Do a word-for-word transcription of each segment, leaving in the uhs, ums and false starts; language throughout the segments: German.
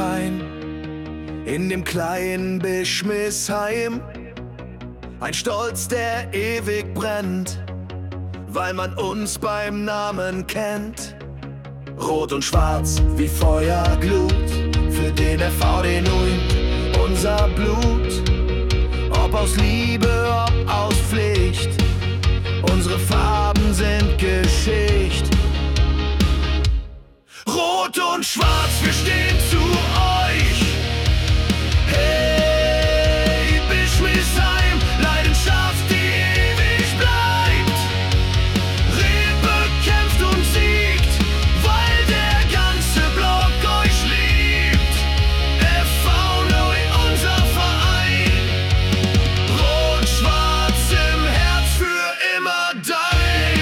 Verein in dem kleinen Bischmisheim. Ein Stolz, der ewig brennt, weil man uns beim Namen kennt. Rot und schwarz wie Feuerglut, für den R V den Nuin unser Blut. Ob aus Liebe, ob aus Pflicht, unsere Farben sind Geschichte. Rot und schwarz, wir stehen zu euch. Hey, Bischmisheim, Leidenschaft, die ewig bleibt. Reepe kämpft und siegt, weil der ganze Block euch liebt. R V Nuin, unser Verein. Rot-schwarz im Herz, für immer dein.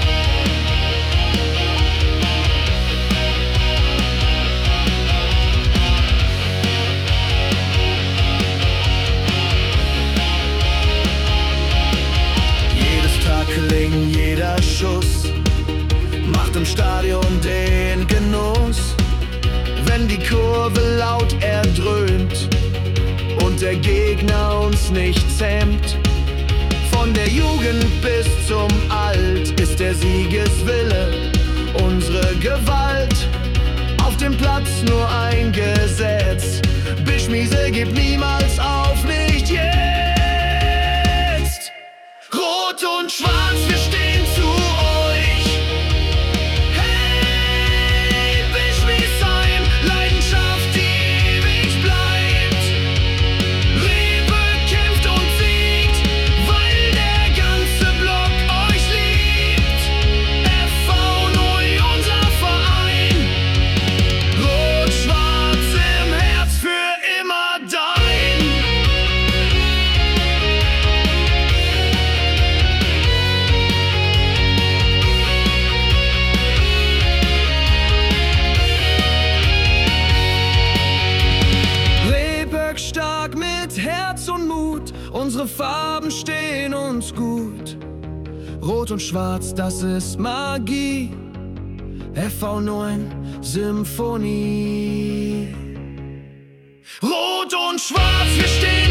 Tackling, jeder Schuss macht im Stadion den Genuss. Wenn die Kurve laut erdröhnt und der Gegner uns nicht zähmt. Von der Jugend bis zum Alt ist der Siegeswille unsere Gewalt. Auf dem Platz nur ein Gesetz: Bischmiese gibt niemals auf, nicht jetzt. Rot und schwarz, wir stehen zu euch. Hey, Bischmisheim, Leidenschaft, die ewig bleibt. Reepe kämpft und siegt, weil der ganze Block euch liebt. R V Nuin, unser Verein. Rot-schwarz im Herz, für immer dein. Stark mit Herz und Mut, unsere Farben stehen uns gut. Rot und schwarz, das ist Magie. R V Nuin, Symphonie. Rot und schwarz, wir stehen